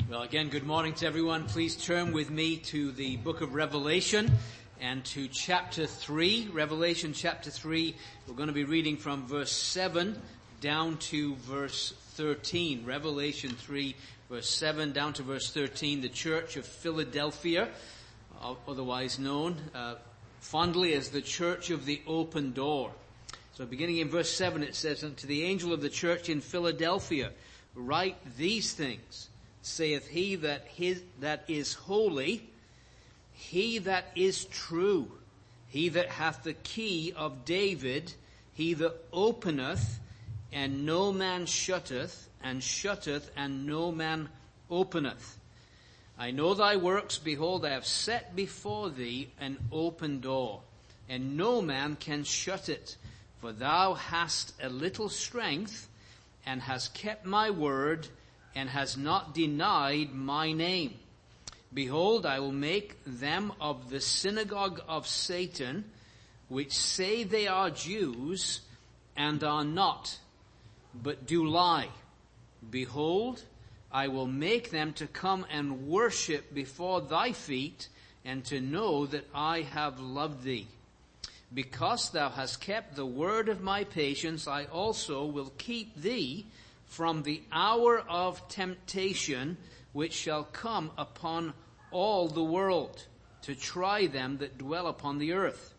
Well, again, good morning to everyone. Please turn with me to the book of Revelation and to chapter 3. Revelation chapter 3, we're going to be reading from verse 7 down to verse 13. Revelation 3, verse 7 down to verse 13. The Church of Philadelphia, otherwise known fondly as the Church of the Open Door. So beginning in verse 7, it says, "Unto the angel of the church in Philadelphia, write these things. Saith he that is holy, he that is true, he that hath the key of David, he that openeth, and no man shutteth, and shutteth, and no man openeth. I know thy works, behold, I have set before thee an open door, and no man can shut it. For thou hast a little strength, and hast kept my word, and has not denied my name. Behold, I will make them of the synagogue of Satan, which say they are Jews, and are not, but do lie. Behold, I will make them to come and worship before thy feet, and to know that I have loved thee. Because thou hast kept the word of my patience, I also will keep thee from the hour of temptation, which shall come upon all the world, to try them that dwell upon the earth.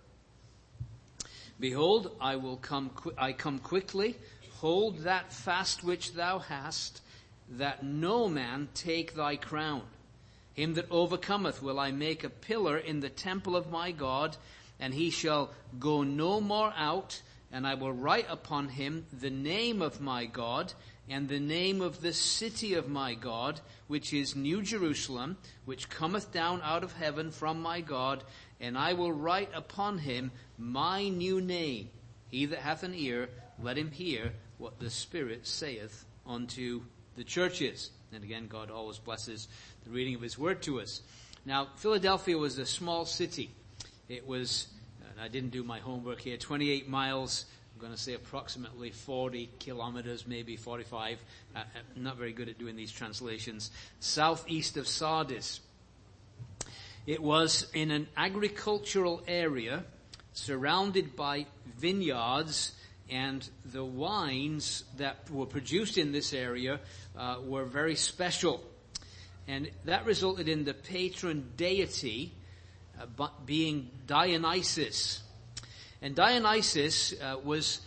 Behold, I come quickly. Hold that fast which thou hast, that no man take thy crown. Him that overcometh will I make a pillar in the temple of my God, and he shall go no more out, and I will write upon him the name of my God, and the name of the city of my God, which is New Jerusalem, which cometh down out of heaven from my God, and I will write upon him my new name. He that hath an ear, let him hear what the Spirit saith unto the churches." And again, God always blesses the reading of his word to us. Now, Philadelphia was a small city. It was, and I didn't do my homework here, 28 miles, I'm going to say approximately 40 kilometers, maybe 45. I'm not very good at doing these translations. Southeast of Sardis. It was in an agricultural area surrounded by vineyards, and the wines that were produced in this area were very special. And that resulted in the patron deity being Dionysus. And Dionysus was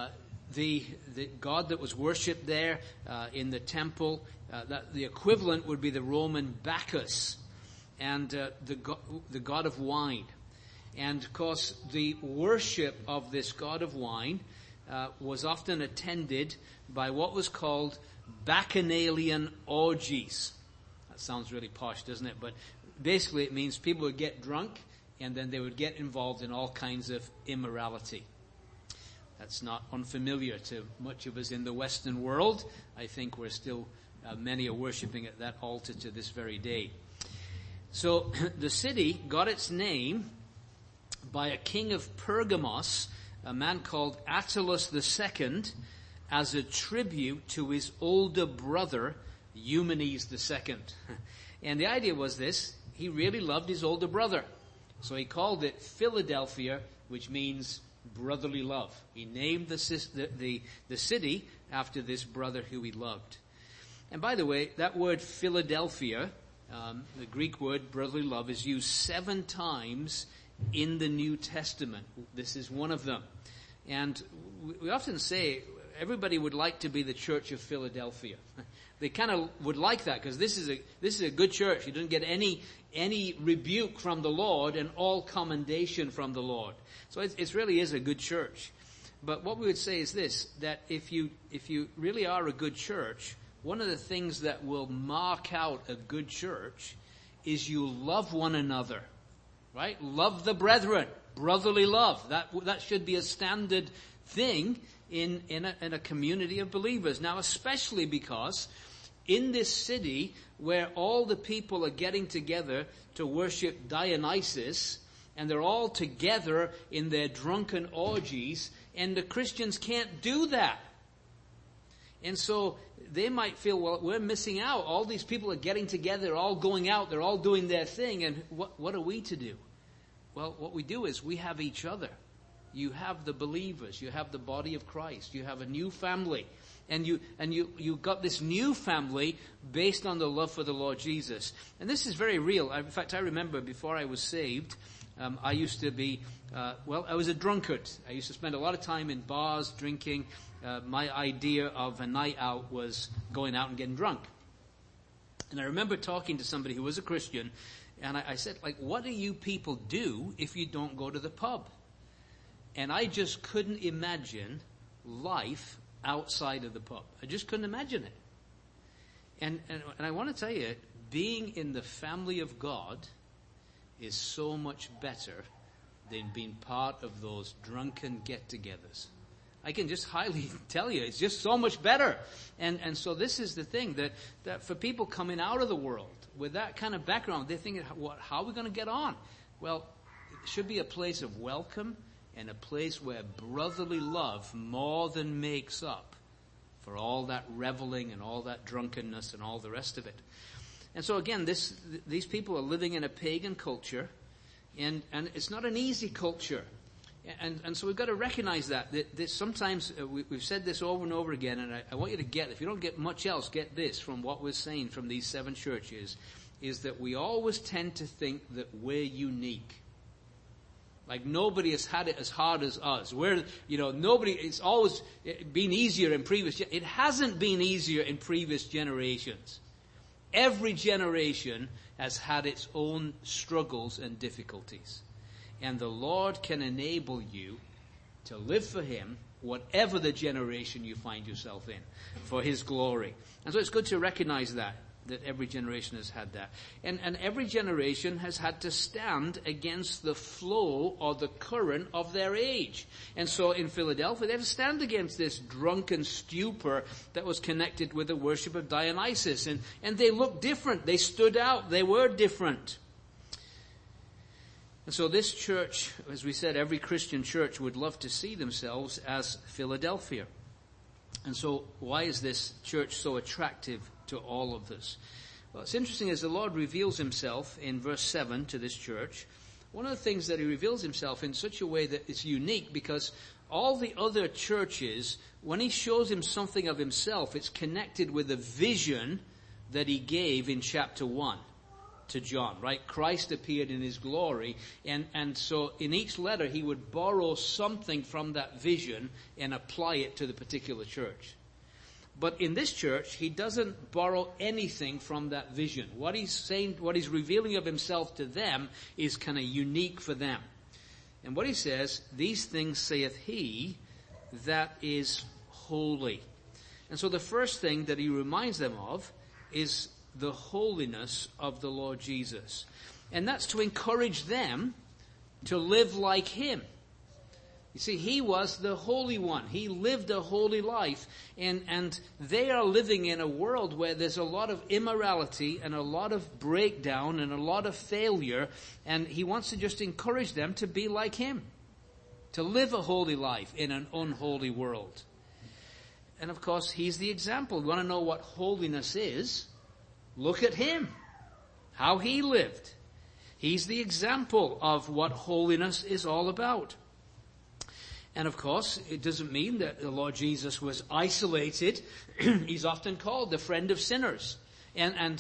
the god that was worshipped there in the temple. That the equivalent would be the Roman Bacchus, and the god of wine. And of course, the worship of this god of wine was often attended by what was called bacchanalian orgies. That sounds really posh, doesn't it? But basically it means people would get drunk, and then they would get involved in all kinds of immorality. That's not unfamiliar to much of us in the Western world. I think we're still, many are worshipping at that altar to this very day. So the city got its name by a king of Pergamos, a man called Attalus II, as a tribute to his older brother, Eumenes II. And the idea was this: he really loved his older brother. So he called it Philadelphia, which means brotherly love. He named the city after this brother who he loved. And by the way, that word Philadelphia, the Greek word brotherly love, is used 7 times in the New Testament. This is one of them. And we often say everybody would like to be the Church of Philadelphia. They kind of would like that, because this is a good church. You don't get any rebuke from the Lord and all commendation from the Lord. So it really is a good church. But what we would say is this: that if you really are a good church, one of the things that will mark out a good church is you love one another, right? Love the brethren, brotherly love. That should be a standard thing in a community of believers. Now, especially because in this city where all the people are getting together to worship Dionysus, and they're all together in their drunken orgies, and the Christians can't do that. And so they might feel, well, we're missing out. All these people are getting together, they're all going out, they're all doing their thing, and what are we to do? Well, what we do is we have each other. You have the believers, you have the body of Christ, you have a new family. And you got this new family based on the love for the Lord Jesus. And this is very real. In fact, I remember before I was saved, I used to be, I was a drunkard. I used to spend a lot of time in bars, drinking. My idea of a night out was going out and getting drunk. And I remember talking to somebody who was a Christian, and I said, what do you people do if you don't go to the pub? And I just couldn't imagine life outside of the pub. I just couldn't imagine it. And I want to tell you, being in the family of God is so much better than being part of those drunken get-togethers. I can just highly tell you, it's just so much better. And so this is the thing, that for people coming out of the world with that kind of background, they're thinking, how are we going to get on? Well, it should be a place of welcome and a place where brotherly love more than makes up for all that reveling and all that drunkenness and all the rest of it. And so again, these people are living in a pagan culture, and it's not an easy culture. And so we've got to recognize that sometimes, we've said this over and over again, and I want you to get, if you don't get much else, get this from what we're saying from these 7 churches, is that we always tend to think that we're unique. Like nobody has had it as hard as us. It's always been easier in previous, it hasn't been easier in previous generations. Every generation has had its own struggles and difficulties. And the Lord can enable you to live for Him, whatever the generation you find yourself in, for His glory. And so it's good to recognize that every generation has had that. And every generation has had to stand against the flow or the current of their age. And so in Philadelphia, they had to stand against this drunken stupor that was connected with the worship of Dionysus. And they looked different. They stood out. They were different. And so this church, as we said, every Christian church would love to see themselves as Philadelphia. And so why is this church so attractive to all of this? Well, it's interesting as the Lord reveals Himself in verse 7 to this church. One of the things that He reveals Himself in such a way that it's unique, because all the other churches, when He shows them something of Himself, it's connected with the vision that He gave in chapter 1. To John, right? Christ appeared in His glory, and so in each letter He would borrow something from that vision and apply it to the particular church. But in this church, He doesn't borrow anything from that vision. What He's saying, what He's revealing of Himself to them is kind of unique for them. And what He says, these things saith He that is holy. And so the first thing that He reminds them of is the holiness of the Lord Jesus. And that's to encourage them to live like Him. You see, He was the Holy One. He lived a holy life. And they are living in a world where there's a lot of immorality and a lot of breakdown and a lot of failure. And He wants to just encourage them to be like Him. To live a holy life in an unholy world. And of course, He's the example. You want to know what holiness is? Look at Him, how He lived. He's the example of what holiness is all about. And of course, it doesn't mean that the Lord Jesus was isolated. He's often called the friend of sinners. And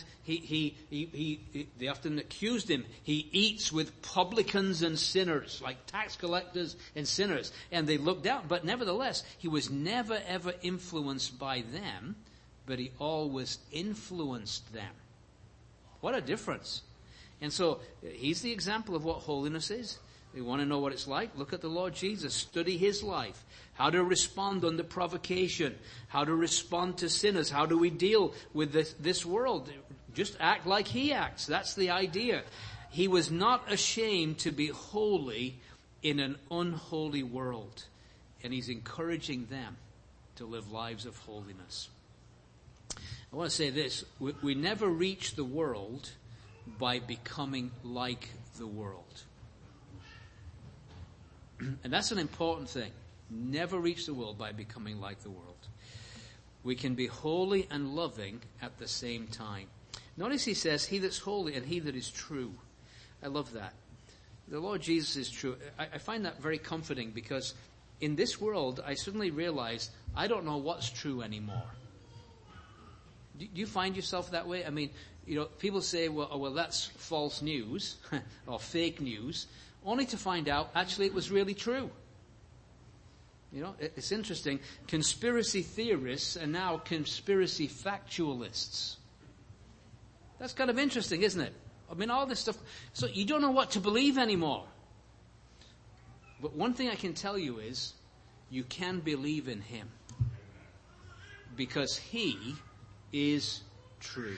they often accused Him. He eats with publicans and sinners, like tax collectors and sinners. And they looked down. But nevertheless, He was never ever influenced by them, but He always influenced them. What a difference. And so He's the example of what holiness is. You want to know what it's like? Look at the Lord Jesus. Study His life. How to respond under provocation. How to respond to sinners. How do we deal with this world? Just act like He acts. That's the idea. He was not ashamed to be holy in an unholy world. And He's encouraging them to live lives of holiness. I want to say this. We never reach the world by becoming like the world. And that's an important thing. Never reach the world by becoming like the world. we can be holy and loving at the same time. Notice he says, he that's holy and he that is true. I love that. The Lord Jesus is true. I find that very comforting, because in this world, I suddenly realize I don't know what's true anymore. Do you find yourself that way? I mean, people say, well, that's false news or fake news, only to find out actually it was really true. It's interesting. Conspiracy theorists are now conspiracy factualists. That's kind of interesting, isn't it? I mean, all this stuff. So you don't know what to believe anymore. But one thing I can tell you is, you can believe in him. Because he is true.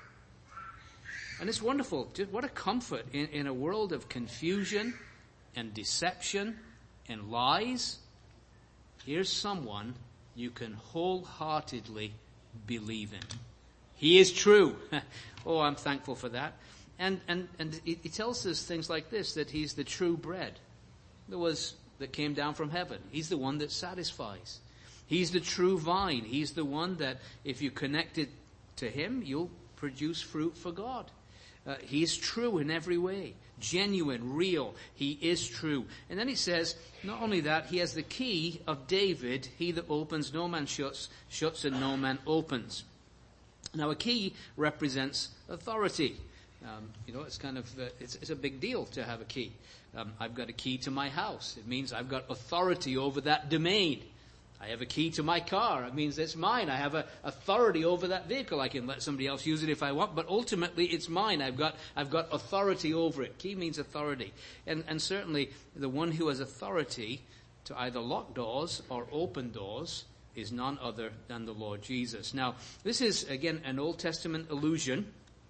And it's wonderful. What a comfort in a world of confusion and deception and lies. Here's someone you can wholeheartedly believe in. He is true. Oh, I'm thankful for that. And he tells us things like this, that he's the true bread that came down from heaven. He's the one that satisfies. He's the true vine. He's the one that if you connect it to him, you'll produce fruit for God. He's true in every way. Genuine, real. He is true. And then he says, not only that, he has the key of David. He that opens, no man shuts, shuts and no man opens. Now a key represents authority. It's kind of, it's a big deal to have a key. I've got a key to my house. It means I've got authority over that domain. I have a key to my car. It means it's mine. I have a authority over that vehicle. I can let somebody else use it if I want, but ultimately it's mine. I've got authority over it. Key means authority. And certainly the one who has authority to either lock doors or open doors is none other than the Lord Jesus. Now, this is, again, an Old Testament allusion.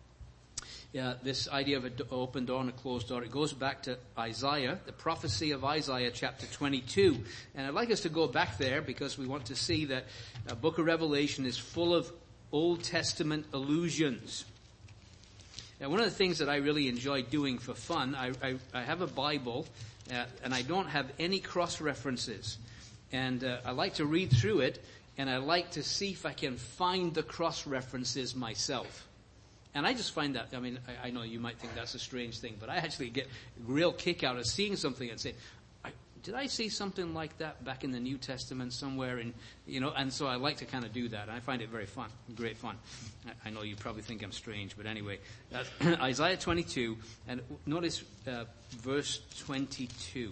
This idea of an open door and a closed door, it goes back to Isaiah, the prophecy of Isaiah chapter 22. And I'd like us to go back there because we want to see that the book of Revelation is full of Old Testament allusions. Now, one of the things that I really enjoy doing for fun, I have a Bible, and I don't have any cross-references. And I like to read through it, and I like to see if I can find the cross-references myself. And I just find that, I know you might think that's a strange thing, but I actually get a real kick out of seeing something and say, did I see something like that back in the New Testament somewhere? And so I like to kind of do that. And I find it very fun, great fun. I know you probably think I'm strange, but anyway, Isaiah 22, and notice verse 22.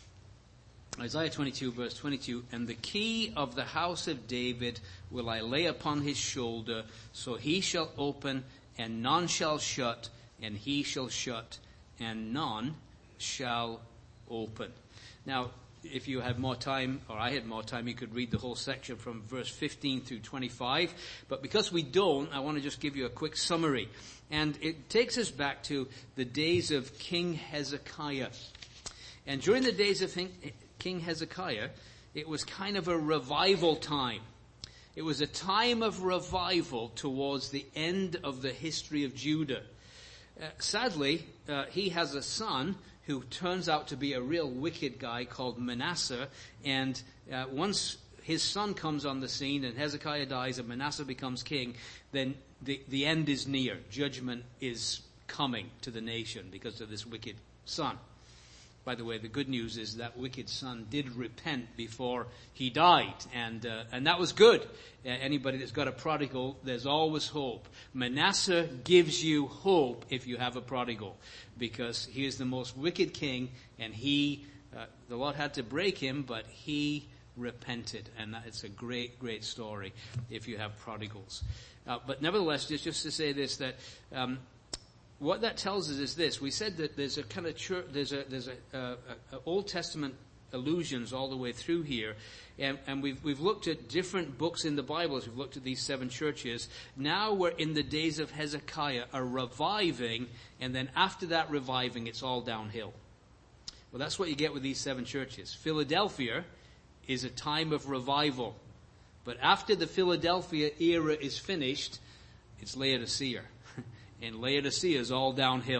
Isaiah 22, verse 22, and the key of the house of David will I lay upon his shoulder, so he shall open and none shall shut, and he shall shut, and none shall open. Now, if you had more time, or I had more time, you could read the whole section from verse 15 through 25. But because we don't, I want to just give you a quick summary. And it takes us back to the days of King Hezekiah. And during the days of King Hezekiah, it was kind of a revival time. It was a time of revival towards the end of the history of Judah. Sadly, he has a son who turns out to be a real wicked guy called Manasseh. And once his son comes on the scene and Hezekiah dies and Manasseh becomes king, then the end is near. Judgment is coming to the nation because of this wicked son. By the way, the good news is that wicked son did repent before he died, and that was good. Anybody that's got a prodigal, there's always hope. Manasseh gives you hope if you have a prodigal, because he is the most wicked king, and the Lord had to break him, but he repented, and it's a great, great story if you have prodigals. But nevertheless, just to say this, that what that tells us is this. We said that there's a kind of church, there's a Old Testament allusions all the way through here. And we've looked at different books in the Bible as we've looked at these 7 churches. Now we're in the days of Hezekiah, a reviving, and then after that reviving, it's all downhill. Well, that's what you get with these 7 churches. Philadelphia is a time of revival. But after the Philadelphia era is finished, it's Laodicea. And Laodicea is all downhill.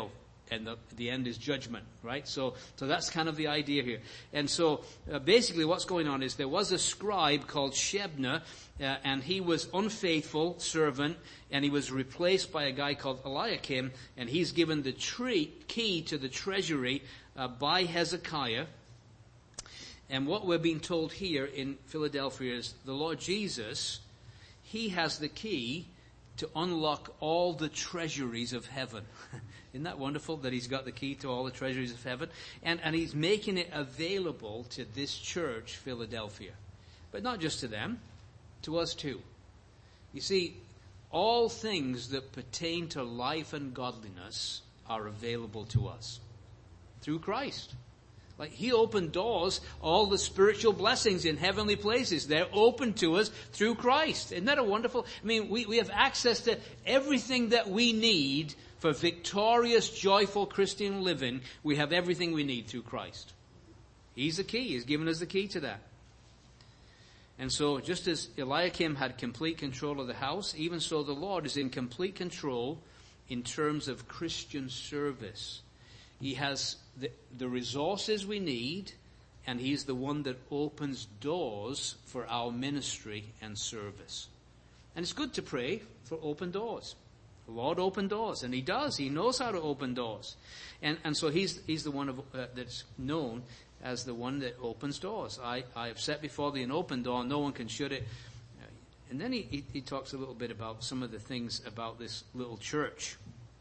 And the end is judgment, right? So that's kind of the idea here. And so basically what's going on is there was a scribe called Shebna, and he was unfaithful servant, and he was replaced by a guy called Eliakim, and he's given the key to the treasury by Hezekiah. And what we're being told here in Philadelphia is the Lord Jesus, he has the key to unlock all the treasuries of heaven. Isn't that wonderful that he's got the key to all the treasuries of heaven? And he's making it available to this church, Philadelphia. But not just to them, to us too. You see, all things that pertain to life and godliness are available to us through Christ. Like he opened doors, all the spiritual blessings in heavenly places, they're open to us through Christ. Isn't that a wonderful? I mean, we have access to everything that we need for victorious, joyful Christian living. We have everything we need through Christ. He's the key. He's given us the key to that. And so just as Eliakim had complete control of the house, even so the Lord is in complete control in terms of Christian service. He has the resources we need, and he's the one that opens doors for our ministry and service. And it's good to pray for open doors. The Lord open doors, and he does. He knows how to open doors. And so he's the one that's known as the one that opens doors. I have set before thee an open door, no one can shut it. And then he talks a little bit about some of the things about this little church.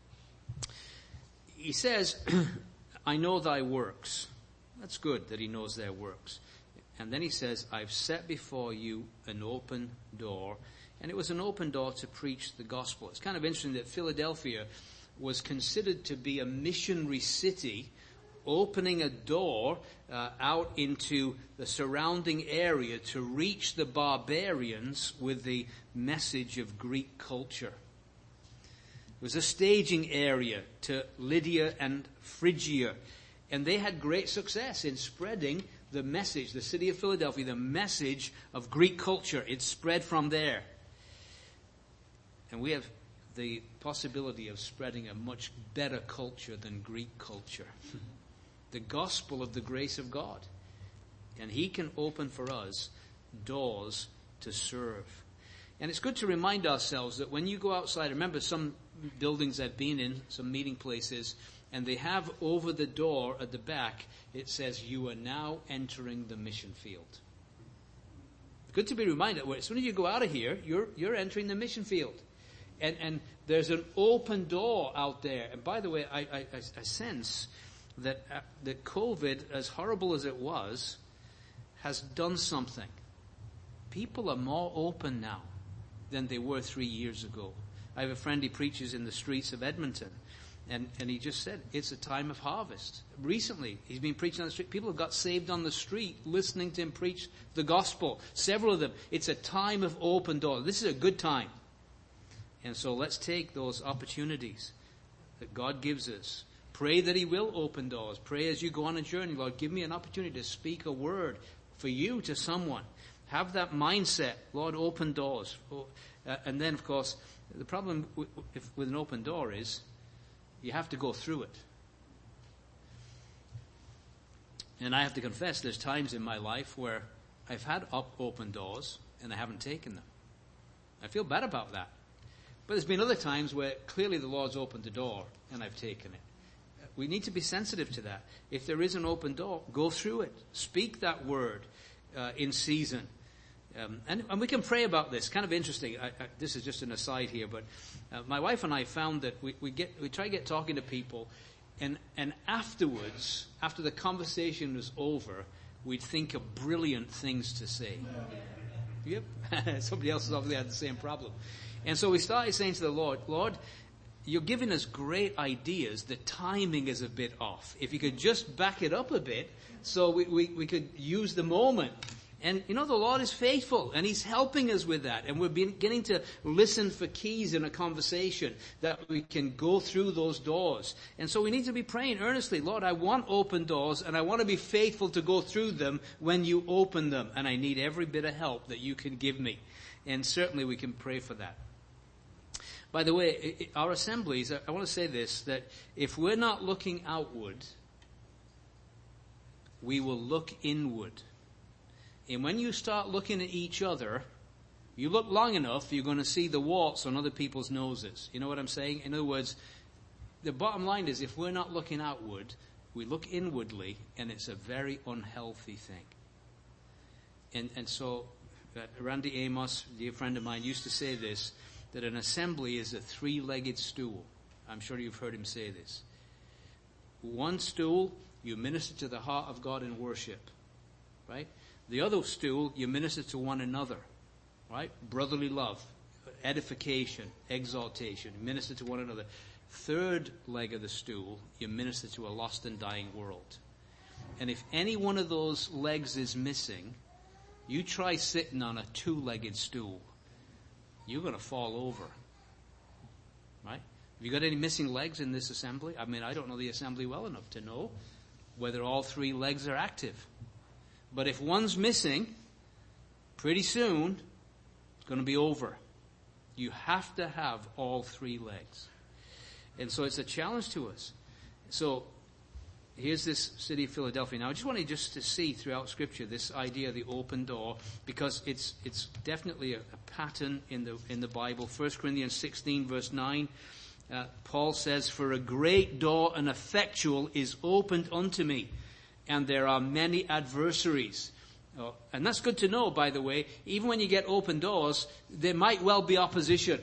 He says, I know thy works. That's good that he knows their works. And then he says, I've set before you an open door. And it was an open door to preach the gospel. It's kind of interesting that Philadelphia was considered to be a missionary city, opening a door out into the surrounding area to reach the barbarians with the message of Greek culture. It was a staging area to Lydia and Phrygia. And they had great success in spreading the message, the city of Philadelphia, the message of Greek culture. It spread from there. And we have the possibility of spreading a much better culture than Greek culture. The gospel of the grace of God. And he can open for us doors to serve. And it's good to remind ourselves that when you go outside, remember some buildings I've been in, some meeting places, and they have over the door at the back, it says, you are now entering the mission field. Good to be reminded, as soon as you go out of here, you're entering the mission field. And there's an open door out there. And by the way, I sense that COVID, as horrible as it was, has done something. People are more open now than they were 3 years ago. I have a friend, he preaches in the streets of Edmonton, and he just said, it's a time of harvest. Recently, he's been preaching on the street. People have got saved on the street listening to him preach the gospel. Several of them. It's a time of open doors. This is a good time. And so let's take those opportunities that God gives us. Pray that he will open doors. Pray as you go on a journey, Lord, give me an opportunity to speak a word for you to someone. Have that mindset, Lord, open doors. And then, of course, the problem with an open door is you have to go through it. And I have to confess, there's times in my life where I've had open doors and I haven't taken them. I feel bad about that. But there's been other times where clearly the Lord's opened the door and I've taken it. We need to be sensitive to that. If there is an open door, go through it. Speak that word in season. And we can pray about this. Kind of interesting. This is just an aside here, but my wife and I found that we try to get talking to people, and afterwards, after the conversation was over, we'd think of brilliant things to say. Yep. Somebody else has obviously had the same problem. And so we started saying to the Lord, Lord, you're giving us great ideas. The timing is a bit off. If you could just back it up a bit so we could use the moment. And, the Lord is faithful, and he's helping us with that. And we're beginning to listen for keys in a conversation that we can go through those doors. And so we need to be praying earnestly, Lord, I want open doors, and I want to be faithful to go through them when you open them. And I need every bit of help that you can give me. And certainly we can pray for that. By the way, our assemblies, I want to say this, that if we're not looking outward, we will look inward. And when you start looking at each other, you look long enough, you're going to see the warts on other people's noses. You know what I'm saying? In other words, the bottom line is if we're not looking outward, we look inwardly, and it's a very unhealthy thing. And so, Randy Amos, a dear friend of mine, used to say this, that an assembly is a three-legged stool. I'm sure you've heard him say this. One stool, you minister to the heart of God in worship, right? The other stool, you minister to one another, right? Brotherly love, edification, exaltation, minister to one another. Third leg of the stool, you minister to a lost and dying world. And if any one of those legs is missing, you try sitting on a two-legged stool. You're going to fall over. Right? Have you got any missing legs in this assembly? I mean, I don't know the assembly well enough to know whether all three legs are active. But if one's missing, pretty soon, it's going to be over. You have to have all three legs. And so it's a challenge to us. So here's this city of Philadelphia. Now I just want you just to see throughout Scripture this idea of the open door, because it's definitely a pattern in the Bible. 1 Corinthians 16 verse 9, Paul says, "For a great door and effectual is opened unto me, and there are many adversaries." Oh, and that's good to know, by the way. Even when you get open doors, there might well be opposition.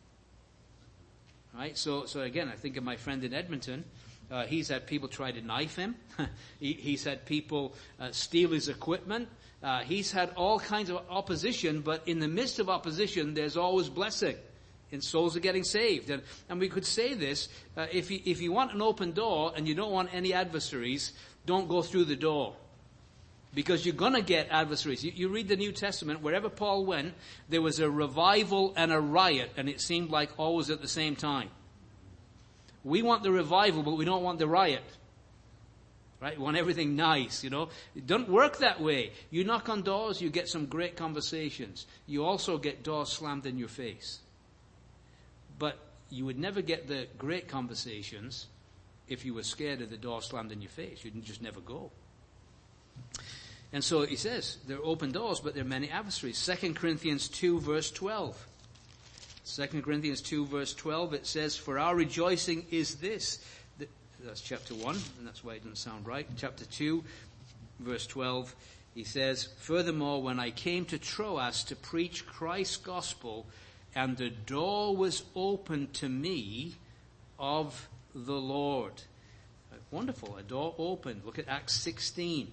Right? So again, I think of my friend in Edmonton. He's had people try to knife him. He's had people steal his equipment. He's had all kinds of opposition, but in the midst of opposition, there's always blessing. And souls are getting saved. And we could say this, if you want an open door and you don't want any adversaries, don't go through the door. Because you're going to get adversaries. You read the New Testament, wherever Paul went, there was a revival and a riot, and it seemed like always at the same time. We want the revival, but we don't want the riot. Right? We want everything nice, you know. It doesn't work that way. You knock on doors, you get some great conversations. You also get doors slammed in your face. But you would never get the great conversations if you were scared of the door slammed in your face. You'd just never go. And so he says, there are open doors, but there are many adversaries. 2 Corinthians 2 verse 12. 2 Corinthians 2 verse 12, it says, "For our rejoicing is this." That's chapter 1, and that's why it doesn't sound right. Chapter 2 verse 12, he says, "Furthermore, when I came to Troas to preach Christ's gospel, and the door was opened to me of the Lord." Wonderful, a door opened. Look at Acts 16.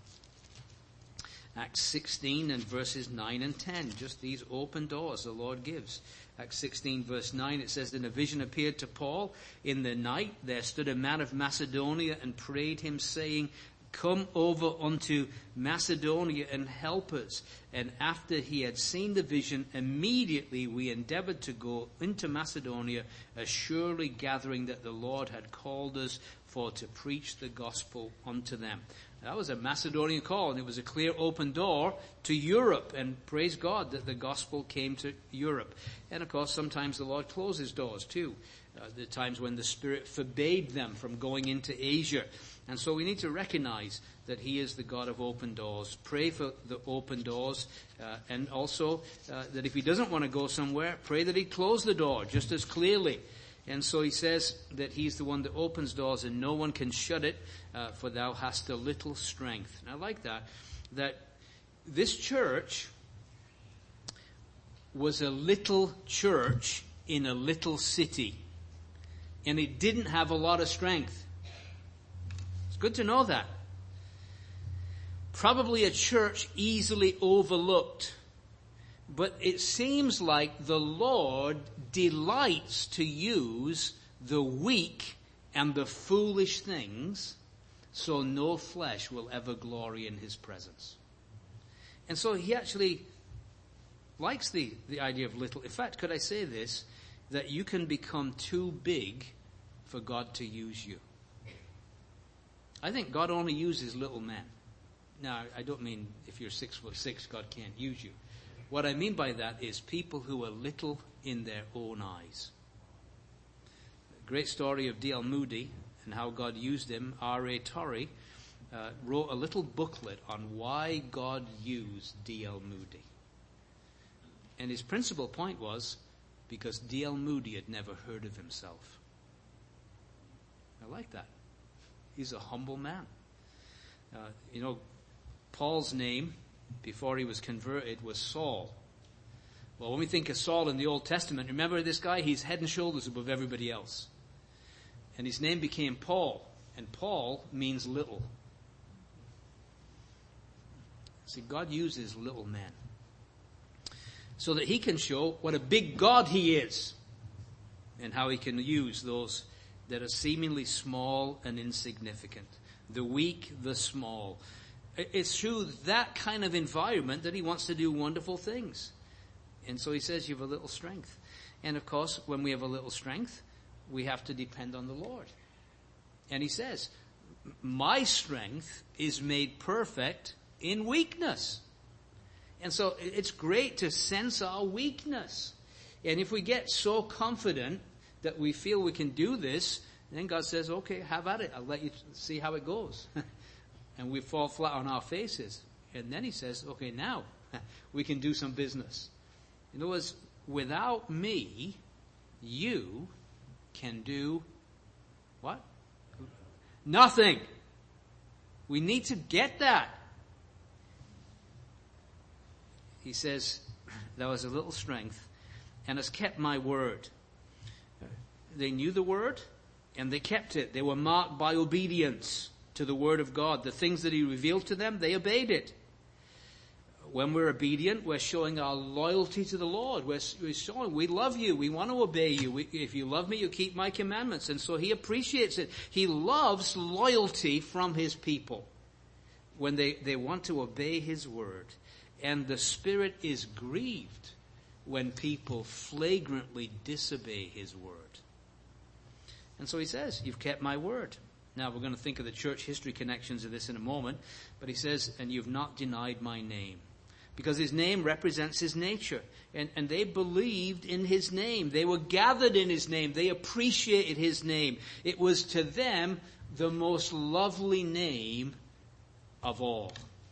Acts 16 and verses 9 and 10. Just these open doors the Lord gives. Acts 16 verse 9, it says, "Then a vision appeared to Paul. In the night there stood a man of Macedonia and prayed him, saying, Come over unto Macedonia and help us. And after he had seen the vision, immediately we endeavored to go into Macedonia, assuredly gathering that the Lord had called us for to preach the gospel unto them." That was a Macedonian call, and it was a clear open door to Europe. And praise God that the gospel came to Europe. And of course, sometimes the Lord closes doors too. The times when the Spirit forbade them from going into Asia. And so we need to recognize that He is the God of open doors. Pray for the open doors. And also that if He doesn't want to go somewhere, pray that He'd close the door just as clearly. And so he says that He's the one that opens doors and no one can shut it, for thou hast a little strength. And I like that this church was a little church in a little city. And it didn't have a lot of strength. It's good to know that. Probably a church easily overlooked. But it seems like the Lord delights to use the weak and the foolish things, so no flesh will ever glory in His presence. And so He actually likes the idea of little. In fact, could I say this? That you can become too big for God to use you. I think God only uses little men. Now, I don't mean if you're 6'6", God can't use you. What I mean by that is people who are little in their own eyes. great story of D.L. Moody and how God used him. R.A. Torrey wrote a little booklet on why God used D.L. Moody. And his principal point was because D.L. Moody had never heard of himself. I like that. He's a humble man. Paul's name before he was converted was Saul. Well, when we think of Saul in the Old Testament, remember this guy? He's head and shoulders above everybody else. And his name became Paul. And Paul means little. See, God uses little men so that he can show what a big God he is and how he can use those that are seemingly small and insignificant. The weak, the small. It's through that kind of environment that he wants to do wonderful things. And so he says you have a little strength. And of course, when we have a little strength, we have to depend on the Lord. And he says, my strength is made perfect in weakness. And so it's great to sense our weakness. And if we get so confident that we feel we can do this, then God says, okay, have at it. I'll let you see how it goes. And we fall flat on our faces. And then he says, okay, now we can do some business. In other words, without me, you can do what? Nothing. We need to get that. He says, there was a little strength and has kept my word. They knew the word and they kept it. They were marked by obedience to the word of God. The things that he revealed to them, they obeyed it. When we're obedient, we're showing our loyalty to the Lord. We're showing we love you. We want to obey you. If you love me, you keep my commandments. And so he appreciates it. He loves loyalty from his people when they want to obey his word. And the Spirit is grieved when people flagrantly disobey his word. And so he says, you've kept my word. Now we're going to think of the church history connections of this in a moment. But he says, and you've not denied my name. Because his name represents his nature. And they believed in his name. They were gathered in his name. They appreciated his name. It was to them the most lovely name of all.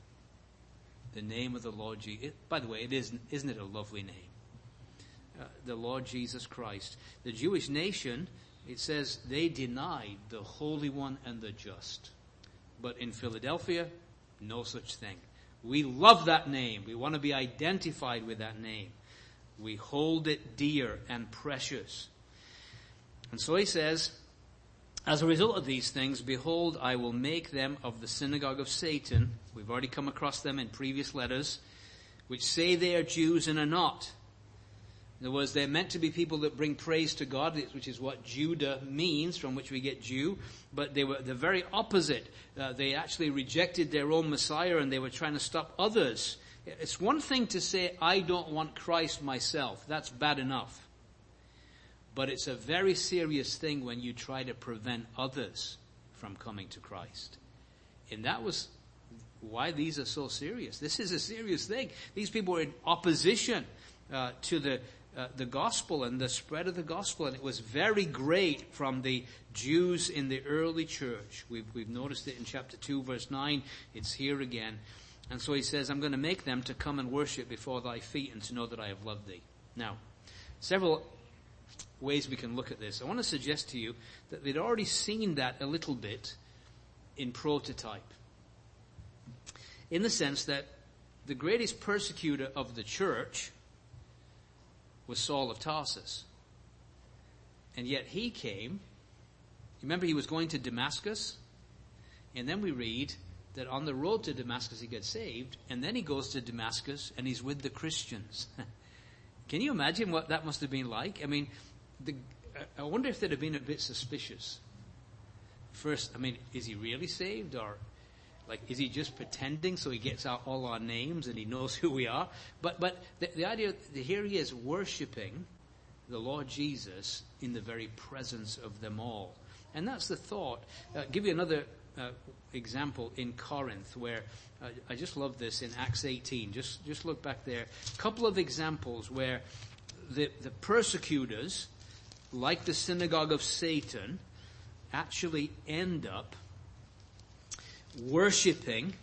The name of the Lord Jesus. By the way, isn't it a lovely name? The Lord Jesus Christ. The Jewish nation, it says they denied the Holy One and the Just. But in Philadelphia, no such thing. We love that name. We want to be identified with that name. We hold it dear and precious. And so he says, as a result of these things, behold, I will make them of the synagogue of Satan. We've already come across them in previous letters, which say they are Jews and are not. In other words, they're meant to be people that bring praise to God, which is what Judah means, from which we get Jew. But they were the very opposite. They actually rejected their own Messiah and they were trying to stop others. It's one thing to say, I don't want Christ myself. That's bad enough. But it's a very serious thing when you try to prevent others from coming to Christ. And that was why these are so serious. This is a serious thing. These people were in opposition to the gospel and the spread of the gospel, and it was very great from the Jews in the early church. We've noticed it in chapter 2, verse 9. It's here again. And so he says, I'm going to make them to come and worship before thy feet and to know that I have loved thee. Now, several ways we can look at this. I want to suggest to you that they'd already seen that a little bit in prototype. In the sense that the greatest persecutor of the church was Saul of Tarsus. And yet he came. Remember, he was going to Damascus. And then we read that on the road to Damascus he gets saved. And then he goes to Damascus and he's with the Christians. Can you imagine what that must have been like? I mean, I wonder if they'd have been a bit suspicious. First, I mean, is he really saved? Or is he just pretending so he gets out all our names and he knows who we are? But the idea that here he is worshiping the Lord Jesus in the very presence of them all. And that's the thought. Give you another example in Corinth where I just love this in Acts 18. Just look back there. A couple of examples where the persecutors like the synagogue of Satan, actually end up worshipping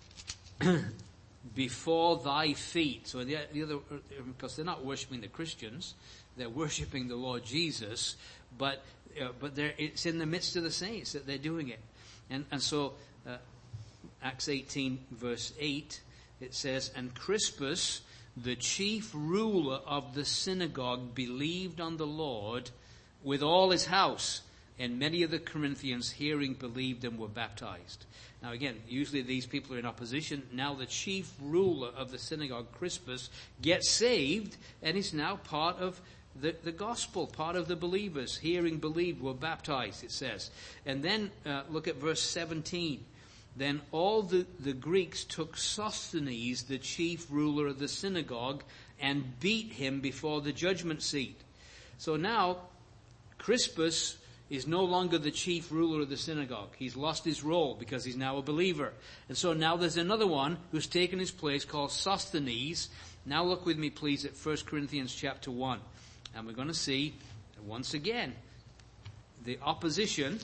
before thy feet. So the other, because they're not worshipping the Christians, they're worshipping the Lord Jesus, but it's in the midst of the saints that they're doing it. And so Acts 18 verse 8, it says, and Crispus, the chief ruler of the synagogue, believed on the Lord with all his house, and many of the Corinthians, hearing, believed and were baptized. Now again, usually these people are in opposition. Now the chief ruler of the synagogue, Crispus, gets saved, and is now part of the gospel, part of the believers. Hearing, believed, were baptized, it says. And then look at verse 17. Then all the Greeks took Sosthenes, the chief ruler of the synagogue, and beat him before the judgment seat. So now Crispus is no longer the chief ruler of the synagogue. He's lost his role because he's now a believer. And so now there's another one who's taken his place called Sosthenes. Now look with me, please, at 1 Corinthians chapter 1. And we're going to see, once again, the opposition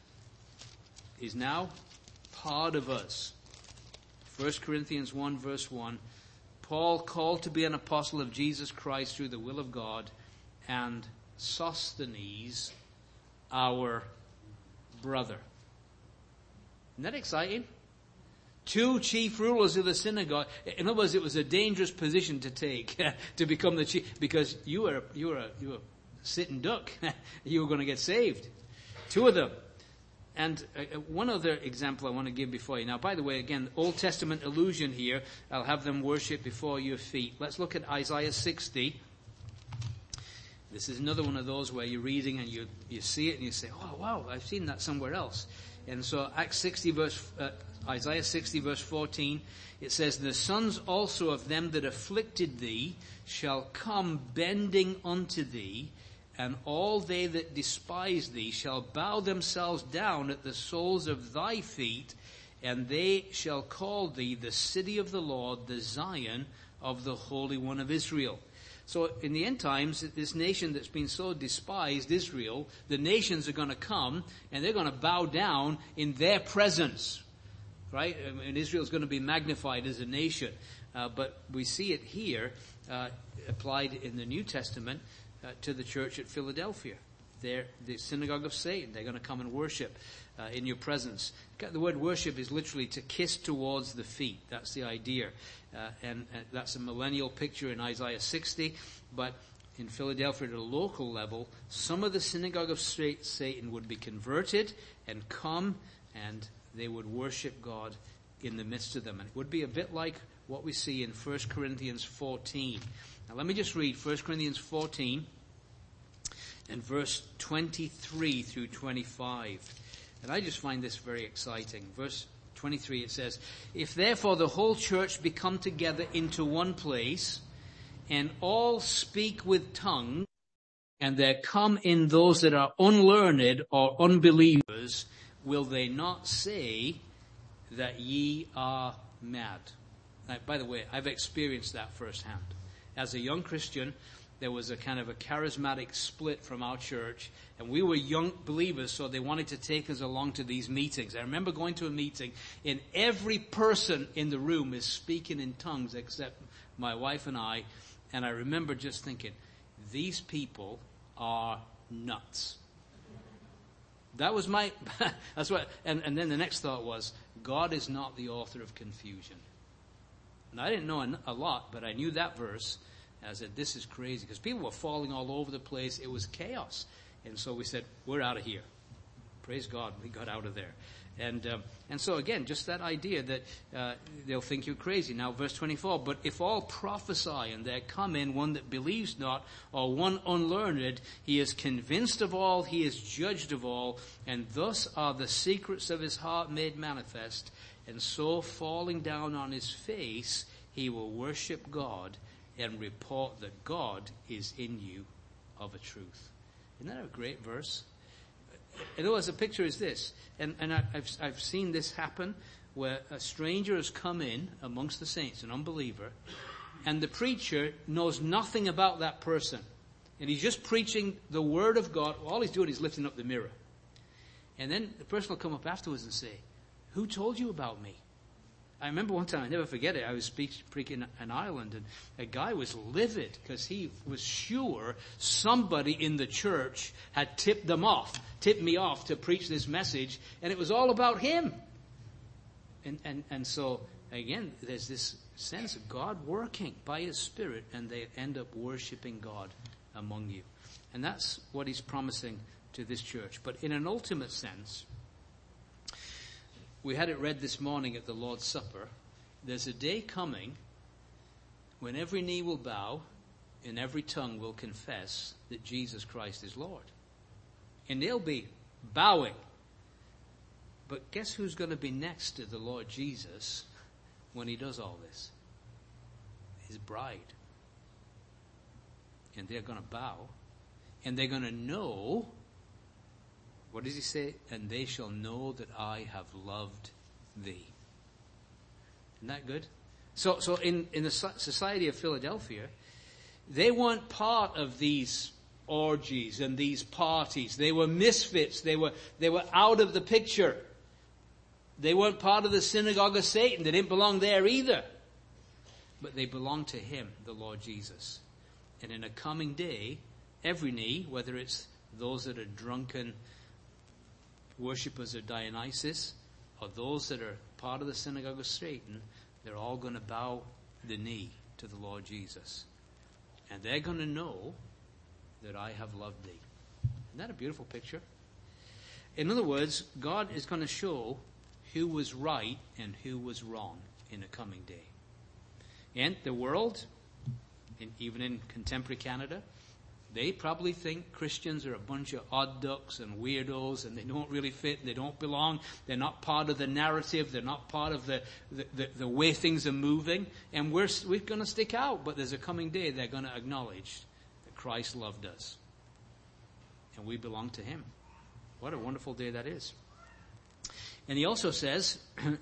is now part of us. 1 Corinthians 1 verse 1. Paul, called to be an apostle of Jesus Christ through the will of God, and Sosthenes, our brother. Isn't that exciting? Two chief rulers of the synagogue. In other words, it was a dangerous position to take, to become the chief, because you were a sitting duck. You were going to get saved. Two of them. And one other example I want to give before you. Now, by the way, again, Old Testament allusion here. I'll have them worship before your feet. Let's look at Isaiah 60. This is another one of those where you're reading and you see it and you say, oh, wow, I've seen that somewhere else. And so Isaiah 60 verse 14, it says, the sons also of them that afflicted thee shall come bending unto thee, and all they that despise thee shall bow themselves down at the soles of thy feet, and they shall call thee the city of the Lord, the Zion of the Holy One of Israel. So in the end times, this nation that's been so despised, Israel, the nations are going to come and they're going to bow down in their presence. Right? And Israel is going to be magnified as a nation. But we see it here applied in the New Testament to the church at Philadelphia. They're the synagogue of Satan. They're going to come and worship in your presence. The word worship is literally to kiss towards the feet. That's the idea. And that's a millennial picture in Isaiah 60. But in Philadelphia at a local level, some of the synagogue of Satan would be converted and come, and they would worship God in the midst of them. And it would be a bit like what we see in 1 Corinthians 14. Now let me just read 1 Corinthians 14 and verse 23 through 25. And I just find this very exciting. Verse 23, it says, if therefore the whole church be come together into one place, and all speak with tongues, and there come in those that are unlearned or unbelievers, will they not say that ye are mad? Now, by the way, I've experienced that firsthand. As a young Christian, there was a kind of a charismatic split from our church, and we were young believers, so they wanted to take us along to these meetings. I remember going to a meeting, and every person in the room is speaking in tongues except my wife and I remember just thinking, these people are nuts. That was that's what, and then the next thought was, God is not the author of confusion. And I didn't know a lot, but I knew that verse. I said, this is crazy, because people were falling all over the place. It was chaos. And so we said, we're out of here. Praise God, we got out of there. And so again, just that idea that they'll think you're crazy. Now, verse 24, but if all prophesy, and there come in one that believes not, or one unlearned, he is convinced of all, he is judged of all, and thus are the secrets of his heart made manifest. And so, falling down on his face, he will worship God and report that God is in you of a truth. Isn't that a great verse? In other words, the picture is this, and I've seen this happen, where a stranger has come in amongst the saints, an unbeliever, and the preacher knows nothing about that person. And he's just preaching the word of God. All he's doing is lifting up the mirror. And then the person will come up afterwards and say, who told you about me? I remember one time, I never forget it, I was preaching in Ireland, and a guy was livid because he was sure somebody in the church had tipped me off to preach this message, and it was all about him. And so, again, there's this sense of God working by his Spirit, and they end up worshiping God among you. And that's what he's promising to this church. But in an ultimate sense, we had it read this morning at the Lord's Supper, there's a day coming when every knee will bow and every tongue will confess that Jesus Christ is Lord. And they'll be bowing. But guess who's going to be next to the Lord Jesus when he does all this? His bride. And they're going to bow. And they're going to know, what does he say? And they shall know that I have loved thee. Isn't that good? So in the society of Philadelphia, they weren't part of these orgies and these parties. They were misfits. They were out of the picture. They weren't part of the synagogue of Satan. They didn't belong there either. But they belonged to him, the Lord Jesus. And in a coming day, every knee, whether it's those that are drunken worshippers of Dionysus or those that are part of the synagogue of Satan, they're all going to bow the knee to the Lord Jesus. And they're going to know that I have loved thee. Isn't that a beautiful picture? In other words, God is going to show who was right and who was wrong in a coming day. And the world, even in contemporary Canada, they probably think Christians are a bunch of odd ducks and weirdos, and they don't really fit, they don't belong, they're not part of the narrative, they're not part of the way things are moving, and we're going to stick out. But there's a coming day they're going to acknowledge that Christ loved us, and we belong to him. What a wonderful day that is. And he also says,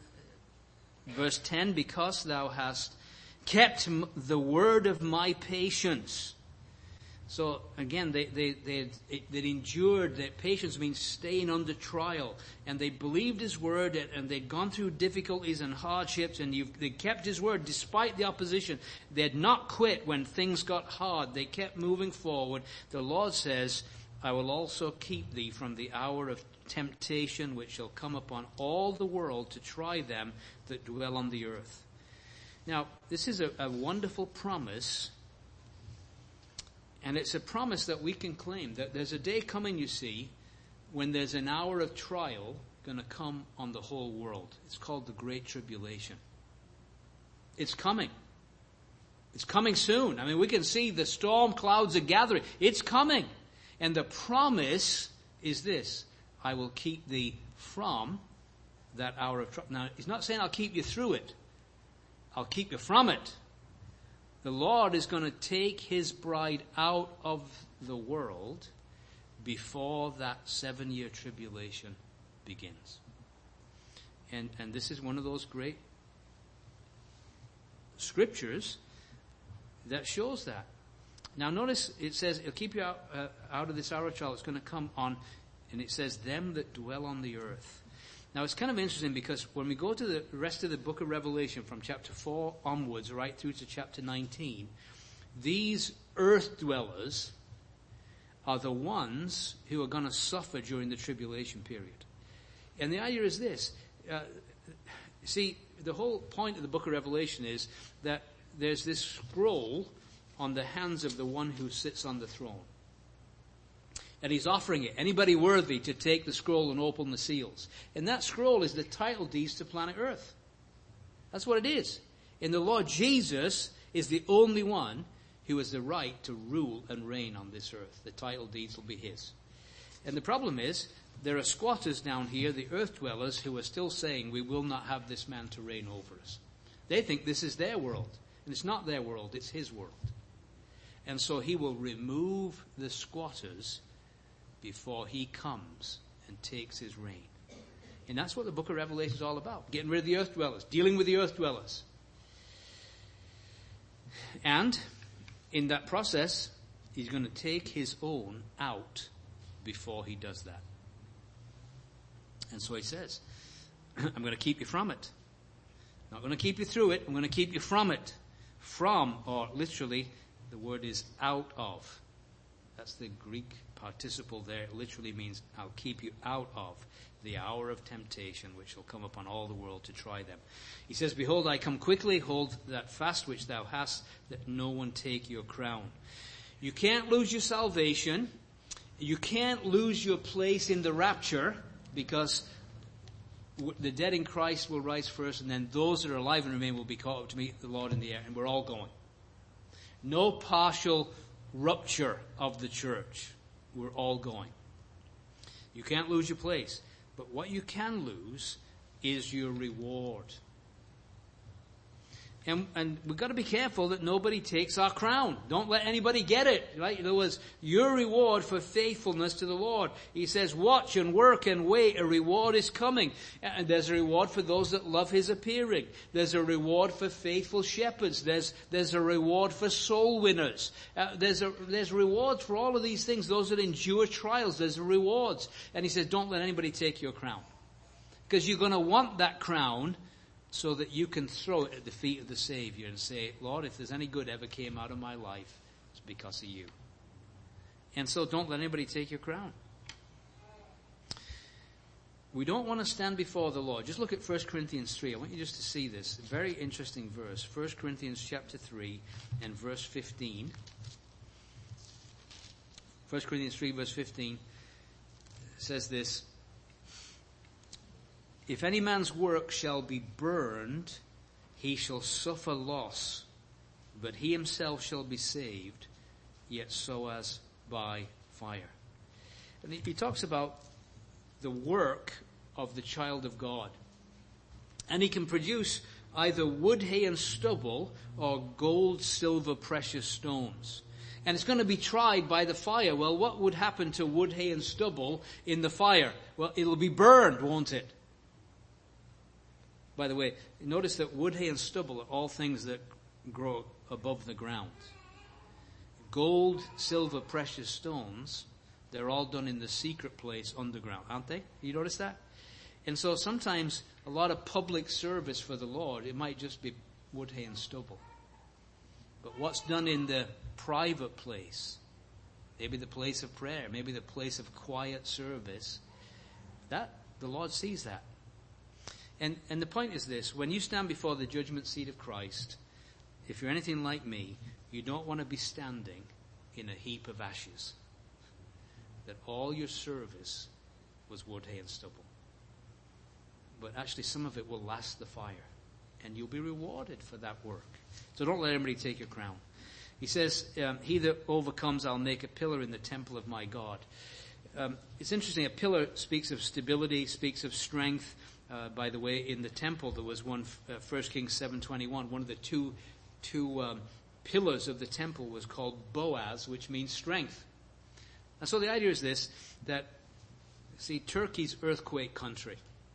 verse 10, because thou hast kept the word of my patience. So again, they endured. That patience means staying under trial, and they believed his word, and they'd gone through difficulties and hardships, and they kept his word despite the opposition. They had not quit when things got hard. They kept moving forward. The Lord says, I will also keep thee from the hour of temptation which shall come upon all the world to try them that dwell on the earth. Now, this is a wonderful promise, and it's a promise that we can claim, that there's a day coming, you see, when there's an hour of trial going to come on the whole world. It's called the Great Tribulation. It's coming. It's coming soon. I mean, we can see the storm clouds are gathering. It's coming. And the promise is this: I will keep thee from that hour of trouble. Now, he's not saying I'll keep you through it. I'll keep you from it. The Lord is going to take his bride out of the world before that 7-year tribulation begins. And this is one of those great scriptures that shows that. Now notice it says, it'll keep you out of this hour of trial. It's going to come on, and it says, them that dwell on the earth. Now it's kind of interesting, because when we go to the rest of the book of Revelation from chapter 4 onwards right through to chapter 19, these earth dwellers are the ones who are going to suffer during the tribulation period. And the idea is this. See, the whole point of the book of Revelation is that there's this scroll on the hands of the one who sits on the throne. And he's offering it. Anybody worthy to take the scroll and open the seals. And that scroll is the title deeds to planet Earth. That's what it is. And the Lord Jesus is the only one who has the right to rule and reign on this earth. The title deeds will be his. And the problem is, there are squatters down here, the earth dwellers, who are still saying, we will not have this man to reign over us. They think this is their world. And it's not their world, it's his world. And so he will remove the squatters before he comes and takes his reign. And that's what the book of Revelation is all about. Getting rid of the earth dwellers, dealing with the earth dwellers. And in that process, he's going to take his own out before he does that. And so he says, I'm going to keep you from it. I'm not going to keep you through it. I'm going to keep you from it. From, or literally, the word is out of. That's the Greek participle there. It literally means I'll keep you out of the hour of temptation which will come upon all the world to try them. He says, behold, I come quickly. Hold that fast which thou hast, that no one take your crown. You can't lose your salvation. You can't lose your place in the rapture, because the dead in Christ will rise first, and then those that are alive and remain will be caught up to meet the Lord in the air, and we're all going. No partial rupture of the church. We're all going. You can't lose your place. But what you can lose is your reward. And we've got to be careful that nobody takes our crown. Don't let anybody get it. Right? In other words, your reward for faithfulness to the Lord. He says, watch and work and wait. A reward is coming. And there's a reward for those that love his appearing. There's a reward for faithful shepherds. There's a reward for soul winners. There's rewards for all of these things. Those that endure trials, there's rewards. And he says, don't let anybody take your crown. Because you're going to want that crown so that you can throw it at the feet of the Savior and say, Lord, if there's any good ever came out of my life, it's because of you. And so don't let anybody take your crown. We don't want to stand before the Lord. Just look at 1 Corinthians 3. I want you just to see this. A very interesting verse. 1 Corinthians chapter 3 and verse 15. 1 Corinthians 3 verse 15 says this. If any man's work shall be burned, he shall suffer loss, but he himself shall be saved, yet so as by fire. And he talks about the work of the child of God. And he can produce either wood, hay, and stubble, or gold, silver, precious stones. And it's going to be tried by the fire. Well, what would happen to wood, hay, and stubble in the fire? Well, it'll be burned, won't it? By the way, notice that wood, hay, and stubble are all things that grow above the ground. Gold, silver, precious stones, they're all done in the secret place underground, aren't they? You notice that? And so sometimes a lot of public service for the Lord, it might just be wood, hay, and stubble. But what's done in the private place, maybe the place of prayer, maybe the place of quiet service, that the Lord sees that. And the point is this, when you stand before the judgment seat of Christ, if you're anything like me, you don't want to be standing in a heap of ashes. That all your service was wood, hay, and stubble. But actually some of it will last the fire. And you'll be rewarded for that work. So don't let anybody take your crown. He says, he that overcomes, I'll make a pillar in the temple of my God. It's interesting, a pillar speaks of stability, speaks of strength. By the way, in the temple there was one, 1 Kings 7:21, one of the two pillars of the temple was called Boaz, which means strength. And so the idea is this, that, see, Turkey's earthquake country,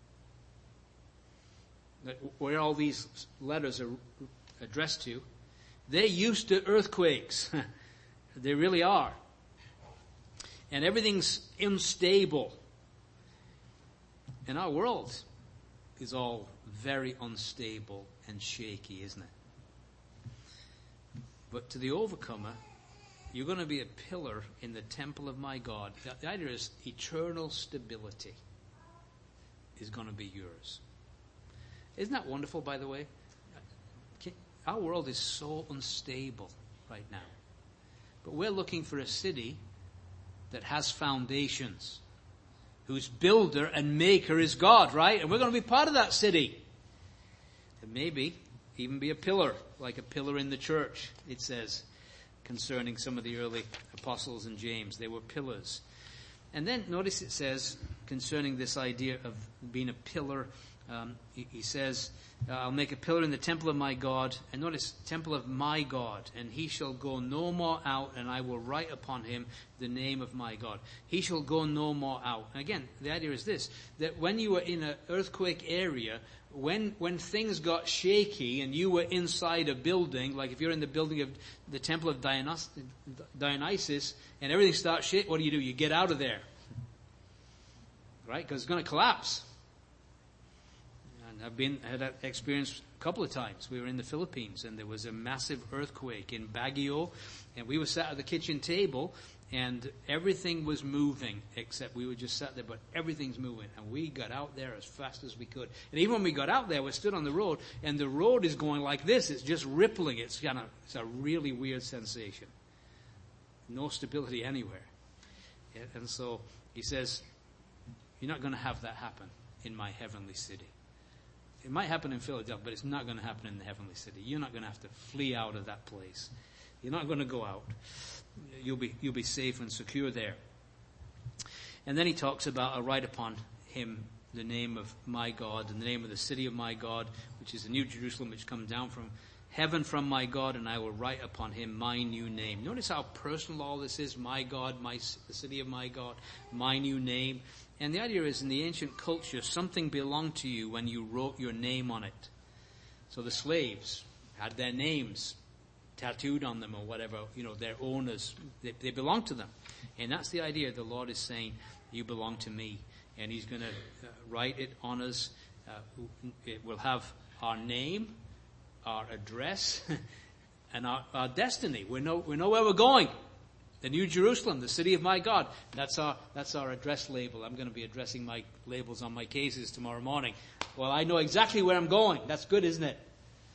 where all these letters are addressed to, they're used to earthquakes. They really are. And everything's unstable. And our world is all very unstable and shaky, isn't it? But to the overcomer, you're going to be a pillar in the temple of my God. The idea is eternal stability is going to be yours. Isn't that wonderful, by the way? Our world is so unstable right now. But we're looking for a city that has foundations, whose builder and maker is God, right? And we're going to be part of that city. And maybe even be a pillar, like a pillar in the church, it says, concerning some of the early apostles and James. They were pillars. And then notice it says, concerning this idea of being a pillar He says, I'll make a pillar in the temple of my God, and notice, temple of my God, and he shall go no more out, and I will write upon him the name of my God. He shall go no more out. And again, the idea is this, that when you were in an earthquake area, when things got shaky and you were inside a building, like if you're in the building of the temple of Dionysus, and everything starts shaking, what do? You get out of there. Right? Because it's going to collapse. And I had that experience a couple of times. We were in the Philippines, and there was a massive earthquake in Baguio, and we were sat at the kitchen table, and everything was moving, except we were just sat there, but everything's moving, and we got out there as fast as we could. And even when we got out there, we stood on the road, and the road is going like this. It's just rippling. It's a really weird sensation. No stability anywhere. And so he says, you're not going to have that happen in my heavenly city. It might happen in Philadelphia, but it's not going to happen in the heavenly city. You're not going to have to flee out of that place. You're not going to go out. You'll be safe and secure there. And then he talks about, I'll write upon him the name of my God, and the name of the city of my God, which is the New Jerusalem, which comes down from heaven from my God, and I will write upon him my new name. Notice how personal all this is. My God, the city of my God, my new name. And the idea is, in the ancient culture, something belonged to you when you wrote your name on it. So the slaves had their names tattooed on them or whatever, their owners, they belonged to them. And that's the idea. The Lord is saying, you belong to me. And he's going to write it on us. It will have our name, our address, and our destiny. We know where we're going. The New Jerusalem, the city of my God. That's our address label. I'm going to be addressing my labels on my cases tomorrow morning. Well, I know exactly where I'm going. That's good, isn't it?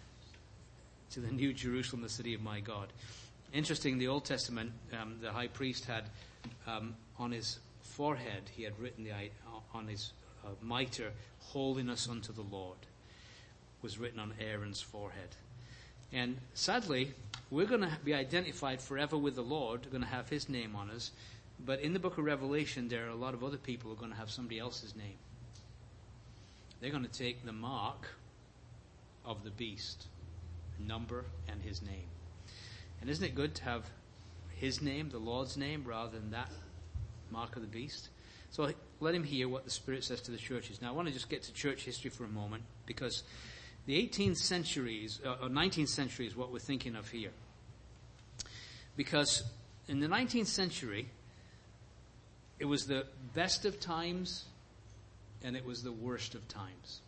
To the New Jerusalem, the city of my God. Interesting, the Old Testament, the high priest had on his forehead, he had written on his mitre, holiness unto the Lord, was written on Aaron's forehead. And sadly, we're going to be identified forever with the Lord. We're going to have his name on us. But in the book of Revelation, there are a lot of other people who are going to have somebody else's name. They're going to take the mark of the beast, number, and his name. And isn't it good to have his name, the Lord's name, rather than that mark of the beast? So let him hear what the Spirit says to the churches. Now, I want to just get to church history for a moment, because the 18th centuries, or 19th century is what we're thinking of here. Because in the 19th century, it was the best of times and it was the worst of times.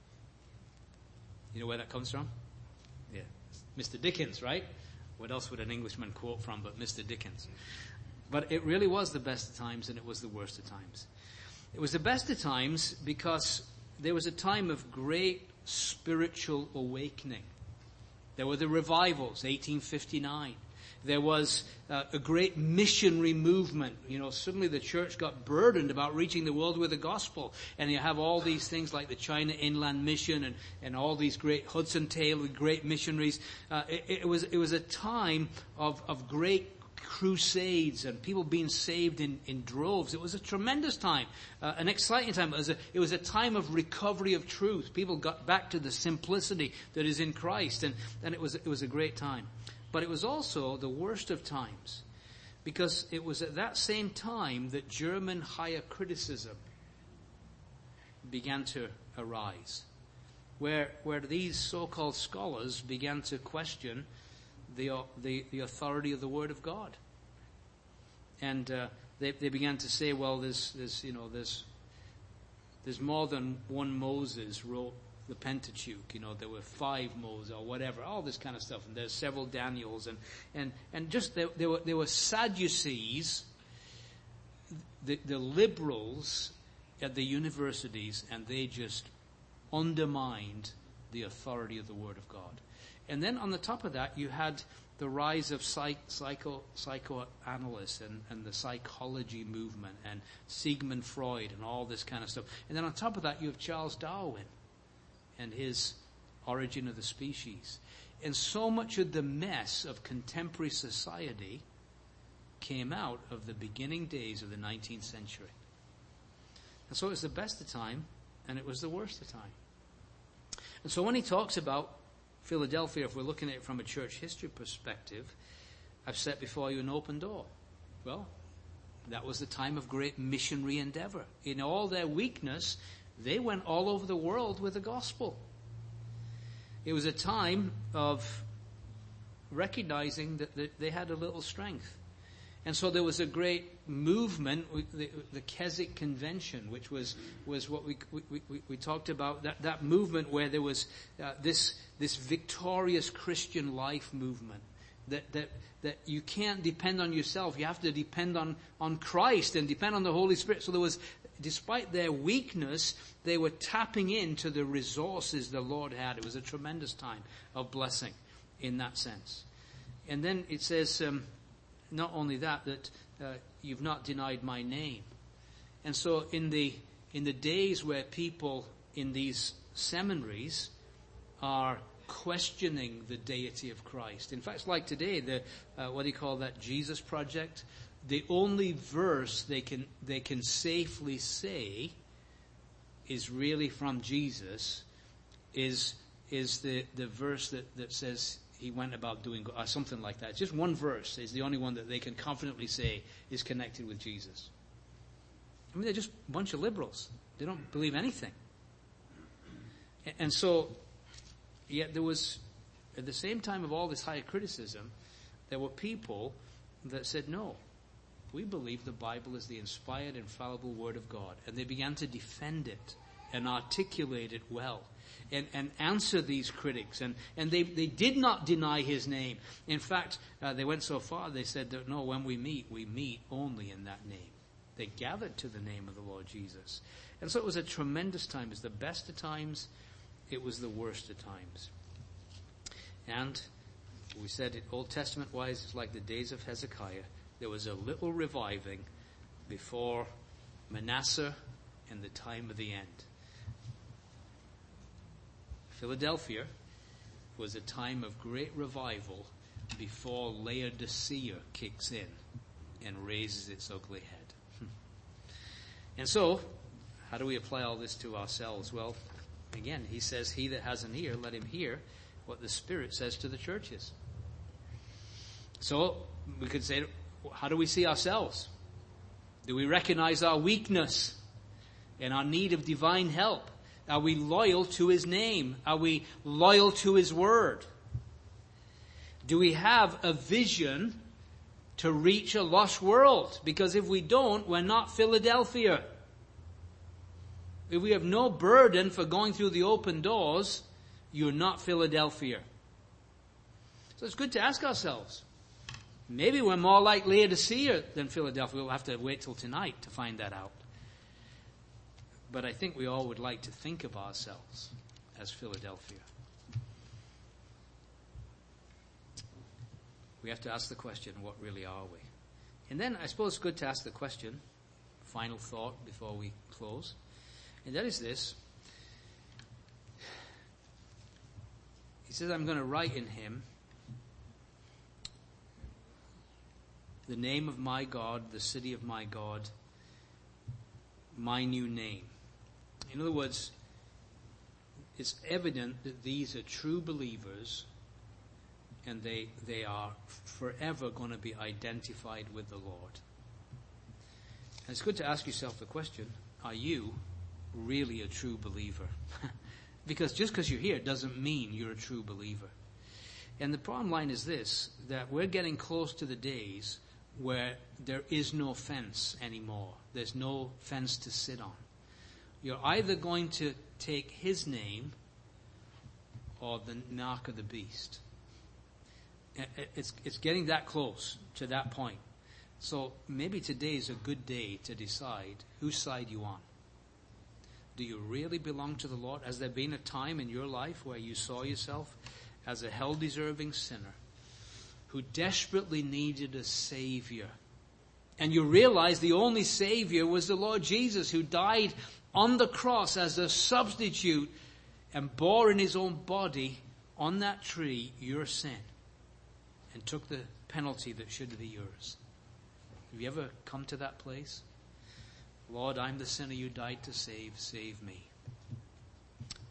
You know where that comes from? Yeah. Mr. Dickens, right? What else would an Englishman quote from but Mr. Dickens? But it really was the best of times and it was the worst of times. It was the best of times because there was a time of great spiritual awakening. There were the revivals, 1859. There was a great missionary movement. Suddenly the church got burdened about reaching the world with the gospel. And you have all these things like the China Inland Mission and all these great Hudson Taylor, great missionaries. It was a time of great crusades and people being saved in droves. It was a tremendous time, an exciting time. It was a time of recovery of truth. People got back to the simplicity that is in Christ, and it was a great time. But it was also the worst of times, because it was at that same time that German higher criticism began to arise, where these so-called scholars began to question the authority of the Word of God. And they began to say, well, there's more than one Moses wrote the Pentateuch. There were 5 Moses or whatever, all this kind of stuff. And there's several Daniels and just there were Sadducees, the liberals at the universities, and they just undermined the authority of the Word of God. And then on the top of that, you had the rise of psychoanalysts and the psychology movement and Sigmund Freud and all this kind of stuff. And then on top of that, you have Charles Darwin and his Origin of the Species. And so much of the mess of contemporary society came out of the beginning days of the 19th century. And so it was the best of time and it was the worst of time. And so when he talks about Philadelphia, if we're looking at it from a church history perspective, I've set before you an open door. Well, that was the time of great missionary endeavor. In all their weakness, they went all over the world with the gospel. It was a time of recognizing that they had a little strength. And so there was a great movement, the Keswick Convention, which was what we talked about, that movement where there was this victorious Christian life movement. That you can't depend on yourself. You have to depend on Christ and depend on the Holy Spirit. So there was, despite their weakness, they were tapping into the resources the Lord had. It was a tremendous time of blessing in that sense. And then it says, not only that you've not denied my name. And so in the days where people in these seminaries are questioning the deity of Christ. In fact, it's like today, what do you call that, Jesus Project? The only verse they can safely say is really from Jesus is the verse that says he went about doing something like that. Just one verse is the only one that they can confidently say is connected with Jesus. I mean, they're just a bunch of liberals. They don't believe anything. And so, yet there was, at the same time of all this high criticism, there were people that said, no, we believe the Bible is the inspired, infallible Word of God. And they began to defend it and articulate it well and answer these critics. And they did not deny his name. In fact, they went so far, they said that, no, when we meet only in that name. They gathered to the name of the Lord Jesus. And so it was a tremendous time. It was the best of times. It was the worst of times. And we said it Old Testament wise, it's like the days of Hezekiah. There was a little reviving before Manasseh and the time of the end. Philadelphia was a time of great revival before Laodicea kicks in and raises its ugly head. And so, how do we apply all this to ourselves? Well, again, he says, he that has an ear, let him hear what the Spirit says to the churches. So, we could say, how do we see ourselves? Do we recognize our weakness and our need of divine help? Are we loyal to his name? Are we loyal to his word? Do we have a vision to reach a lost world? Because if we don't, we're not Philadelphia. If we have no burden for going through the open doors, you're not Philadelphia. So it's good to ask ourselves. Maybe we're more like Laodicea than Philadelphia. We'll have to wait till tonight to find that out. But I think we all would like to think of ourselves as Philadelphia. We have to ask the question, what really are we? And then I suppose it's good to ask the question, final thought before we close, and that is this. He says, I'm going to write in him the name of my God, the city of my God, my new name. In other words, it's evident that these are true believers and they are forever going to be identified with the Lord. And it's good to ask yourself the question, are you really a true believer? Because just because you're here doesn't mean you're a true believer. And the bottom line is this, that we're getting close to the days where there is no fence anymore. There's no fence to sit on. You're either going to take his name or the mark of the beast. It's getting that close to that point. So maybe today is a good day to decide whose side you on. Do you really belong to the Lord? Has there been a time in your life where you saw yourself as a hell-deserving sinner who desperately needed a Savior? And you realized the only Savior was the Lord Jesus, who died on the cross as a substitute and bore in his own body on that tree your sin and took the penalty that should be yours. Have you ever come to that place? Lord, I'm the sinner you died to save. Save me.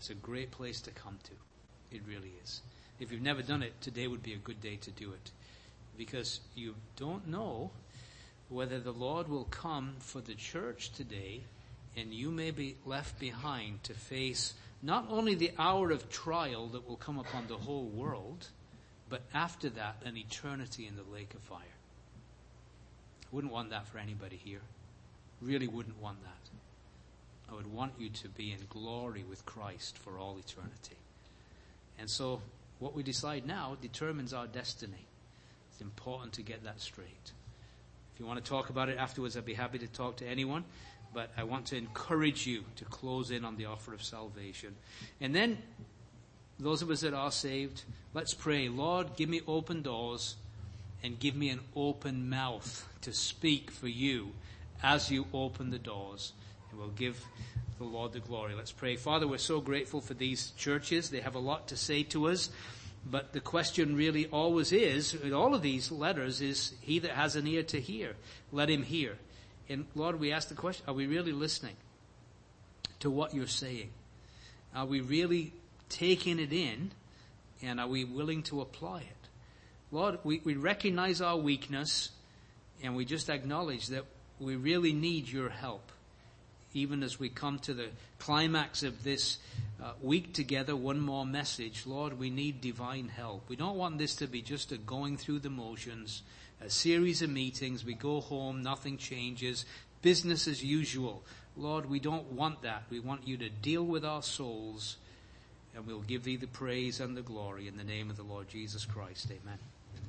It's a great place to come to. It really is. If you've never done it, today would be a good day to do it. Because you don't know whether the Lord will come for the church today, and you may be left behind to face not only the hour of trial that will come upon the whole world, but after that, an eternity in the lake of fire. Wouldn't want that for anybody here. Really wouldn't want that. I would want you to be in glory with Christ for all eternity. And so, what we decide now determines our destiny. It's important to get that straight. If you want to talk about it afterwards, I'd be happy to talk to anyone. But I want to encourage you to close in on the offer of salvation. And then, those of us that are saved, let's pray, Lord, give me open doors and give me an open mouth to speak for you as you open the doors. And we'll give the Lord the glory. Let's pray. Father, we're so grateful for these churches. They have a lot to say to us. But the question really always is, in all of these letters, is he that has an ear to hear, let him hear. And Lord, we ask the question, are we really listening to what you're saying? Are we really taking it in, and are we willing to apply it? Lord, we recognize our weakness, and we just acknowledge that we really need your help. Even as we come to the climax of this week together, one more message. Lord, we need divine help. We don't want this to be just a going through the motions, a series of meetings. We go home, nothing changes, business as usual. Lord, we don't want that. We want you to deal with our souls, and we'll give thee the praise and the glory in the name of the Lord Jesus Christ. Amen.